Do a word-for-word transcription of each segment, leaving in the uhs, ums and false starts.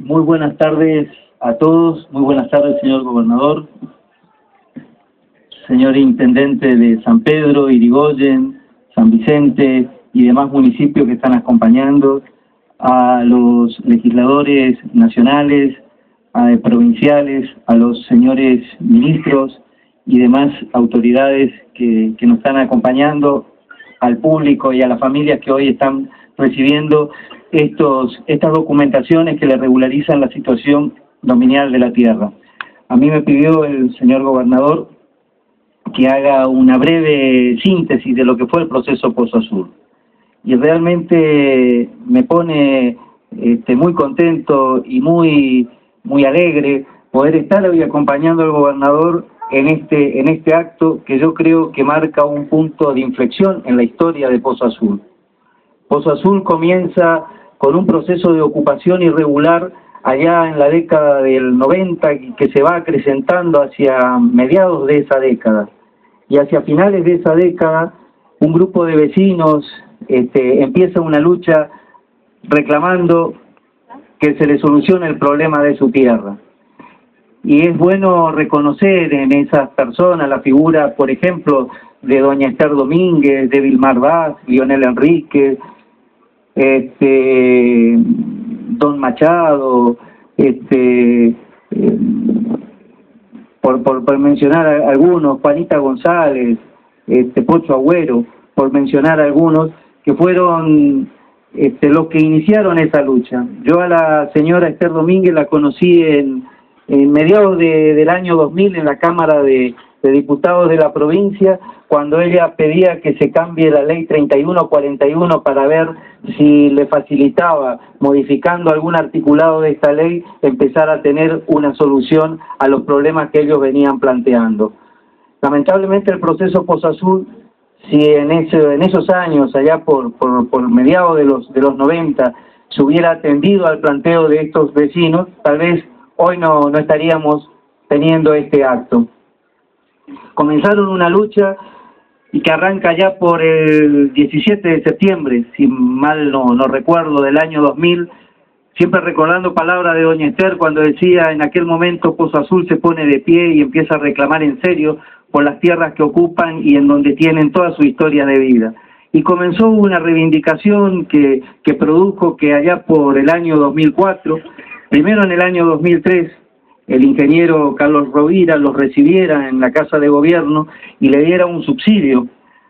Muy buenas tardes a todos, muy buenas tardes, señor gobernador, señor intendente de San Pedro, Irigoyen, San Vicente y demás municipios que están acompañando, a los legisladores nacionales, a provinciales, a los señores ministros y demás autoridades que, que nos están acompañando, al público y a las familias que hoy están recibiendo estos, estas documentaciones que le regularizan la situación dominial de la tierra. A mí me pidió el señor gobernador que haga una breve síntesis de lo que fue el proceso Pozo Azul. Y realmente me pone este, muy contento y muy, muy alegre poder estar hoy acompañando al gobernador en este, en este acto que yo creo que marca un punto de inflexión en la historia de Pozo Azul. Pozo Azul comienza con un proceso de ocupación irregular allá en la década del noventa que se va acrecentando hacia mediados de esa década. Y hacia finales de esa década, un grupo de vecinos este, empieza una lucha reclamando que se le solucione el problema de su tierra. Y es bueno reconocer en esas personas la figura, por ejemplo, de doña Esther Domínguez, de Vilmar Vaz, Lionel Enrique, este, don Machado, este, eh, por, por, por mencionar a algunos, Juanita González, este, Pocho Agüero, por mencionar algunos, que fueron este, los que iniciaron esa lucha. Yo a la señora Esther Domínguez la conocí en, en mediados de, del año dos mil en la Cámara de, de Diputados de la provincia, cuando ella pedía que se cambie la ley treinta y uno cuarenta y uno para ver si le facilitaba, modificando algún articulado de esta ley, empezar a tener una solución a los problemas que ellos venían planteando. Lamentablemente el proceso Pozo Azul, si en, ese, en esos años, allá por, por, por mediados de los, de los noventa, se hubiera atendido al planteo de estos vecinos, tal vez hoy no, no estaríamos teniendo este acto. Comenzaron una lucha y que arranca ya por el diecisiete de septiembre, si mal no, no recuerdo, del año dos mil, siempre recordando palabras de doña Esther cuando decía en aquel momento Pozo Azul se pone de pie y empieza a reclamar en serio por las tierras que ocupan y en donde tienen toda su historia de vida. Y comenzó una reivindicación que, que produjo que allá por el año dos mil cuatro, primero en el año dos mil tres, el ingeniero Carlos Rovira los recibiera en la Casa de Gobierno y le diera un subsidio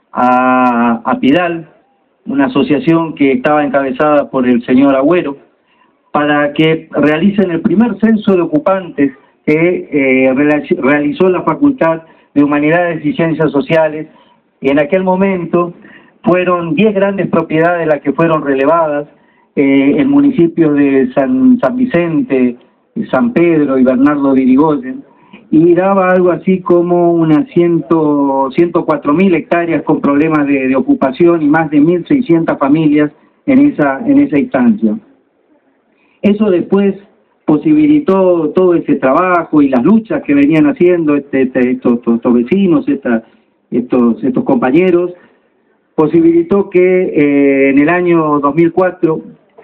a, a Pidal, una asociación que estaba encabezada por el señor Agüero, para que realicen el primer censo de ocupantes que eh, realizó la Facultad de Humanidades y Ciencias Sociales. Y en aquel momento fueron diez grandes propiedades las que fueron relevadas eh, en municipios de San, San Vicente, San Pedro y Bernardo de Irigoyen, y daba algo así como unas ciento cuatro mil hectáreas con problemas de, de ocupación y más de mil seiscientas familias en esa, en esa instancia. Eso después posibilitó todo ese trabajo y las luchas que venían haciendo este, este, estos, estos, estos vecinos, esta, estos, estos compañeros, posibilitó que eh, en el año dos mil cuatro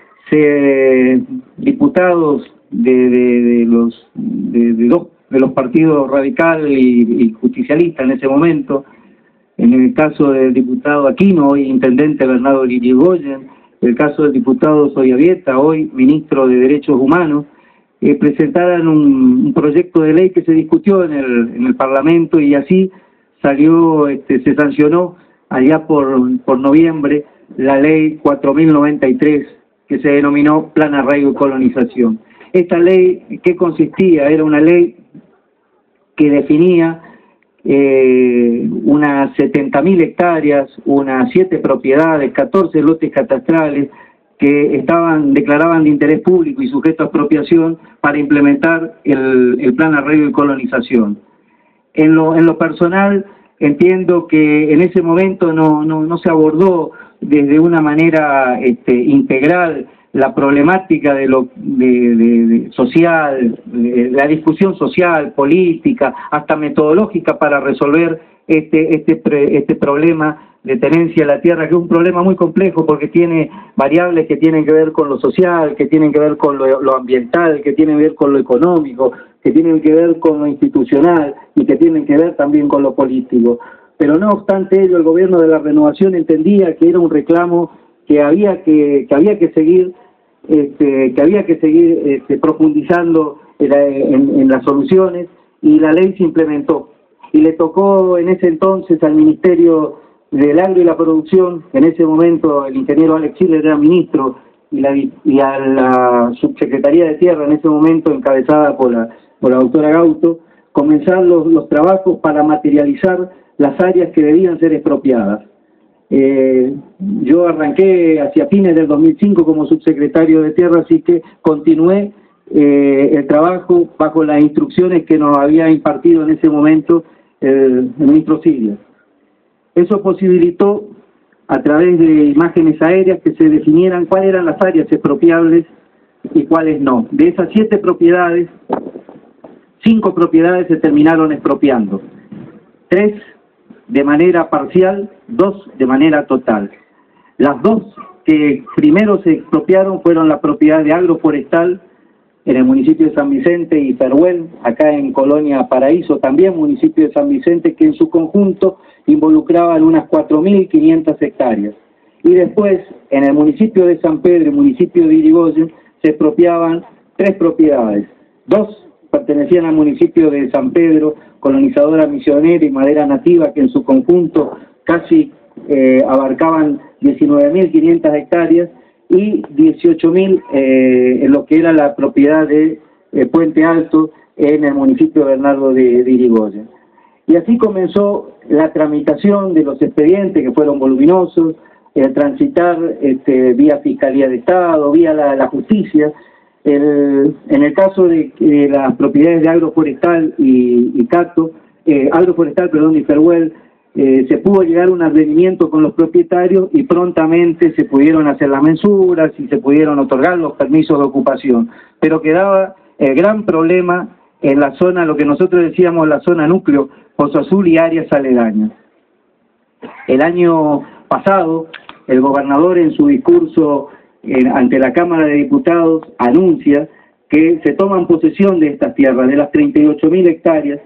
se, diputados de, de, de los de, de dos de los partidos radical y, y justicialista en ese momento, en el caso del diputado Aquino, hoy intendente Bernardo Irigoyen, el caso del diputado Soyavieta, hoy ministro de Derechos Humanos, eh, presentaran un, un proyecto de ley que se discutió en el, en el Parlamento y así salió, este, se sancionó allá por, por noviembre la ley cuatro mil noventa y tres, que se denominó Plan Arraigo y Colonización. Esta ley, ¿qué consistía? Era una ley que definía eh, unas setenta mil hectáreas, unas siete propiedades, catorce lotes catastrales que estaban declaraban de interés público y sujeto a expropiación para implementar el, el Plan Arraigo y Colonización. En lo, en lo personal, entiendo que en ese momento no, no, no se abordó desde una manera este, integral la problemática de lo de, de, de social, de la discusión social, política, hasta metodológica para resolver este este pre, este problema de tenencia de la tierra, que es un problema muy complejo porque tiene variables que tienen que ver con lo social, que tienen que ver con lo, lo ambiental, que tienen que ver con lo económico, que tienen que ver con lo institucional y que tienen que ver también con lo político. Pero no obstante ello, el gobierno de la Renovación entendía que era un reclamo que había que, que, había que seguir, este, que había que seguir este, profundizando en, en, en las soluciones, y la ley se implementó. Y le tocó en ese entonces al Ministerio del Agro y la Producción, en ese momento el ingeniero Alex Schiller era ministro, y, la, y a la Subsecretaría de Tierra en ese momento, encabezada por la, por la doctora Gauto, comenzar los, los trabajos para materializar las áreas que debían ser expropiadas. Eh, yo arranqué hacia fines del dos mil cinco como subsecretario de Tierra, así que continué eh, el trabajo bajo las instrucciones que nos había impartido en ese momento el, el ministro Silva. Eso posibilitó, a través de imágenes aéreas, que se definieran cuáles eran las áreas expropiables y cuáles no. De esas siete propiedades, cinco propiedades se terminaron expropiando. Tres de manera parcial, dos de manera total. Las dos que primero se expropiaron fueron la propiedad de Agroforestal en el municipio de San Vicente y Peruel, acá en Colonia Paraíso, también municipio de San Vicente, que en su conjunto involucraban unas cuatro mil quinientas hectáreas. Y después, en el municipio de San Pedro y municipio de Irigoyen, se expropiaban tres propiedades. Dos pertenecían al municipio de San Pedro, colonizadora misionera y madera nativa, que en su conjunto casi eh, abarcaban diecinueve mil quinientas hectáreas, y dieciocho mil eh, en lo que era la propiedad de eh, Puente Alto en el municipio de Bernardo de, de Irigoyen. Y así comenzó la tramitación de los expedientes, que fueron voluminosos, el transitar este, vía Fiscalía de Estado, vía la, la justicia. El, en el caso de, de las propiedades de Agroforestal y, y Cato, eh, Agroforestal, perdón, y Peruel, eh, se pudo llegar a un advenimiento con los propietarios y prontamente se pudieron hacer las mensuras y se pudieron otorgar los permisos de ocupación. Pero quedaba el gran problema en la zona, lo que nosotros decíamos la zona núcleo, Pozo Azul y áreas aledañas. El año pasado, el gobernador en su discurso eh, ante la Cámara de Diputados anuncia que se toman posesión de estas tierras, de las treinta y ocho mil hectáreas,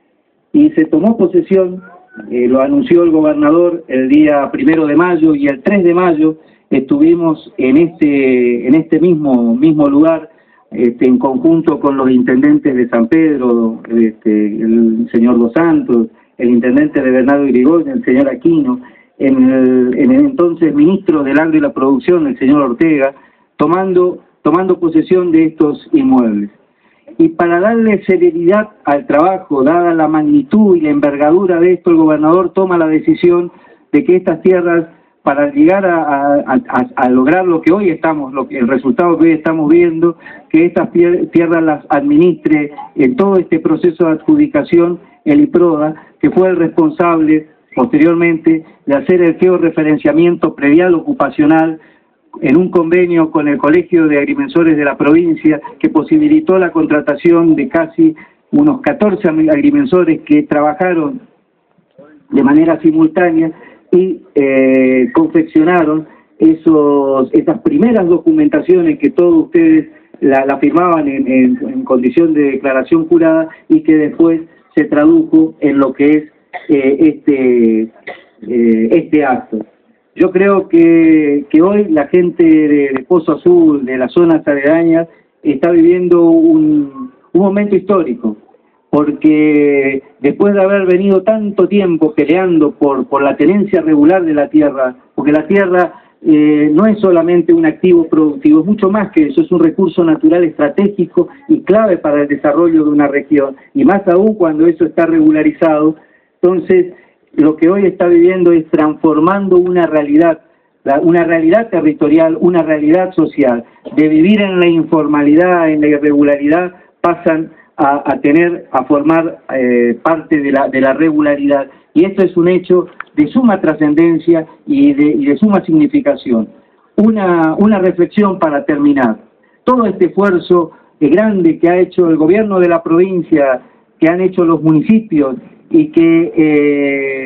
y se tomó posesión, eh, lo anunció el gobernador el día primero de mayo, y el tres de mayo estuvimos en este, en este mismo, mismo lugar, Este, en conjunto con los intendentes de San Pedro, este, el señor Dos Santos, el intendente de Bernardo Irigoyen, el señor Aquino, en el, en el entonces ministro del Agro y la Producción, el señor Ortega, tomando, tomando posesión de estos inmuebles. Y para darle celeridad al trabajo, dada la magnitud y la envergadura de esto, el gobernador toma la decisión de que estas tierras, para llegar a, a, a, a lograr lo que hoy estamos, lo que, el resultado que hoy estamos viendo, que estas tierras las administre en todo este proceso de adjudicación el IPRODA, que fue el responsable posteriormente de hacer el georreferenciamiento predial ocupacional en un convenio con el Colegio de Agrimensores de la provincia, que posibilitó la contratación de casi unos catorce agrimensores que trabajaron de manera simultánea y eh, confeccionaron esos, esas primeras documentaciones que todos ustedes la, la firmaban en, en, en condición de declaración jurada, y que después se tradujo en lo que es eh, este, eh, este acto. Yo creo que, que hoy la gente de, de Pozo Azul, de las zonas aledañas, está viviendo un, un momento histórico, porque después de haber venido tanto tiempo peleando por, por la tenencia regular de la tierra, porque la tierra eh, no es solamente un activo productivo, es mucho más que eso, es un recurso natural estratégico y clave para el desarrollo de una región, y más aún cuando eso está regularizado. Entonces, lo que hoy está viviendo es transformando una realidad, una realidad territorial, una realidad social. De vivir en la informalidad, en la irregularidad, pasan A, a tener, a formar eh, parte de la, de la regularidad. Y esto es un hecho de suma trascendencia y de, y de suma significación. Una, una reflexión para terminar. Todo este esfuerzo grande que ha hecho el gobierno de la provincia, que han hecho los municipios, y que eh,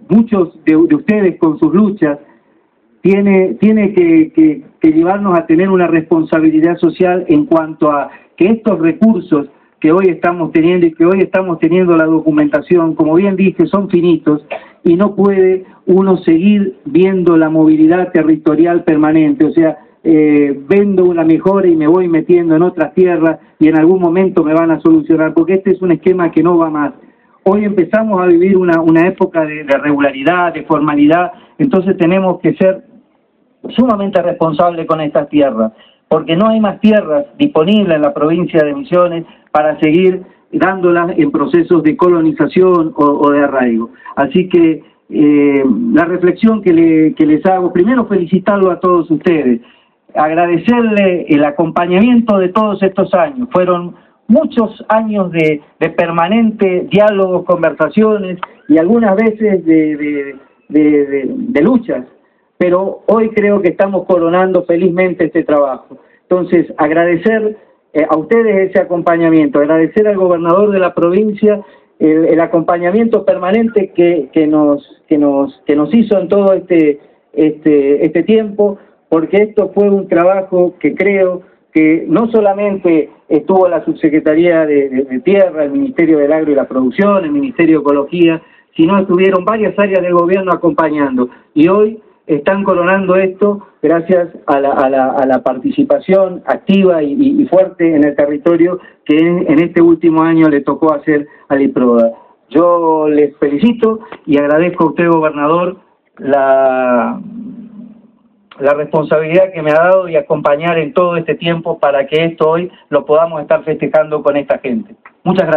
muchos de, de ustedes con sus luchas, tiene, tiene que, que, que llevarnos a tener una responsabilidad social en cuanto a que estos recursos que hoy estamos teniendo y que hoy estamos teniendo la documentación, como bien dije, son finitos y no puede uno seguir viendo la movilidad territorial permanente, o sea, eh, vendo una mejora y me voy metiendo en otras tierras y en algún momento me van a solucionar, porque este es un esquema que no va más. Hoy empezamos a vivir una, una época de, de regularidad, de formalidad, entonces tenemos que ser sumamente responsables con estas tierras, porque no hay más tierras disponibles en la provincia de Misiones para seguir dándolas en procesos de colonización o, o de arraigo. Así que eh, la reflexión que, le, que les hago, primero felicitarlo a todos ustedes, agradecerle el acompañamiento de todos estos años. Fueron muchos años de, de permanente diálogos, conversaciones y algunas veces de, de, de, de, de luchas, pero hoy creo que estamos coronando felizmente este trabajo. Entonces, agradecer eh, a ustedes ese acompañamiento, agradecer al gobernador de la provincia el, el acompañamiento permanente que, que, nos, que, nos, que nos hizo en todo este, este, este tiempo, porque esto fue un trabajo que creo que no solamente estuvo la Subsecretaría de, de, de Tierra, el Ministerio del Agro y la Producción, el Ministerio de Ecología, sino estuvieron varias áreas del gobierno acompañando. Y hoy están coronando esto gracias a la, a la, a la participación activa y, y, y fuerte en el territorio que en, en este último año le tocó hacer al IPRODA. Yo les felicito y agradezco a usted, gobernador, la... la responsabilidad que me ha dado y acompañar en todo este tiempo para que esto hoy lo podamos estar festejando con esta gente. Muchas gracias.